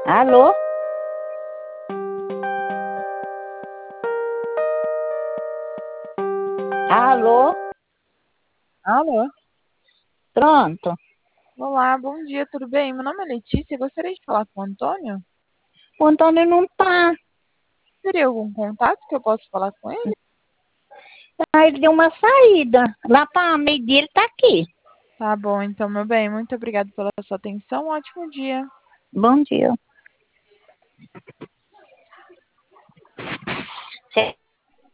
Alô? Alô? Alô? Pronto. Olá, bom dia, tudo bem? Meu nome é Letícia, eu gostaria de falar com o Antônio. O Antônio não tá. Teria algum contato que eu possa falar com ele? Ah, ele deu uma saída. Lá para meio-dia ele tá aqui. Tá bom, então, meu bem, muito obrigada pela sua atenção, um ótimo dia. Bom dia.